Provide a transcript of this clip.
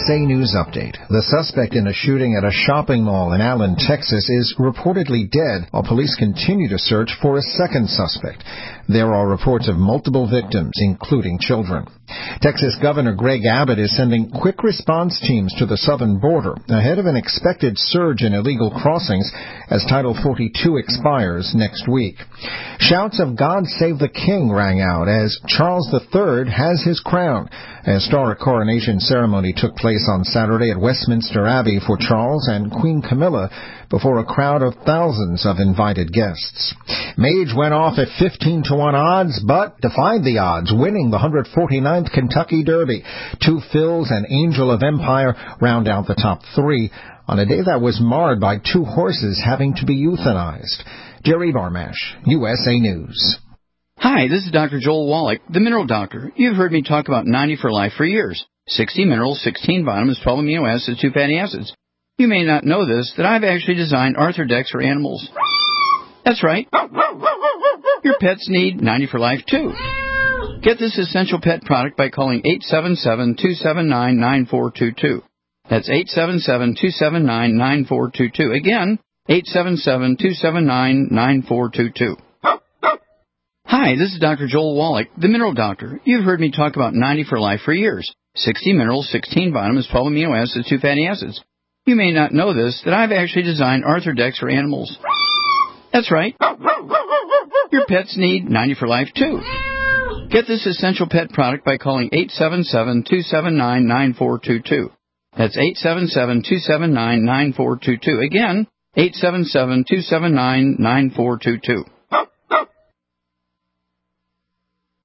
USA News Update. The suspect in a shooting at a shopping mall in Allen, Texas is reportedly dead, while police continue to search for a second suspect. There are reports of multiple victims, including children. Texas Governor Greg Abbott is sending quick response teams to the southern border ahead of an expected surge in illegal crossings as Title 42 expires next week. Shouts of "God Save the King" rang out as Charles III has his crown. A historic coronation ceremony took place on Saturday at Westminster Abbey for Charles and Queen Camilla before a crowd of thousands of invited guests. Mage went off at 15-1 odds, but defied the odds, winning the 149th Kentucky Derby. Two Phils and Angel of Empire round out the top three on a day that was marred by two horses having to be euthanized. Jerry Barmash, USA News. Hi, this is Dr. Joel Wallach, the Mineral Doctor. You've heard me talk about 90 for Life for years. 60 minerals, 16 vitamins, 12 amino acids, 2 fatty acids. You may not know this, that I've actually designed Arthrodex for animals. That's right. Your pets need 90 for Life, too. Get this essential pet product by calling 877-279-9422. That's 877-279-9422. Again, 877-279-9422. Hi, this is Dr. Joel Wallach, the Mineral Doctor. You've heard me talk about 90 for Life for years. 60 minerals, 16 vitamins, 12 amino acids, 2 fatty acids. You may not know this, that I've actually designed Arthrodex for animals. That's right. Your pets need 90 for Life, too. Get this essential pet product by calling 877-279-9422. That's 877-279-9422. Again, 877-279-9422.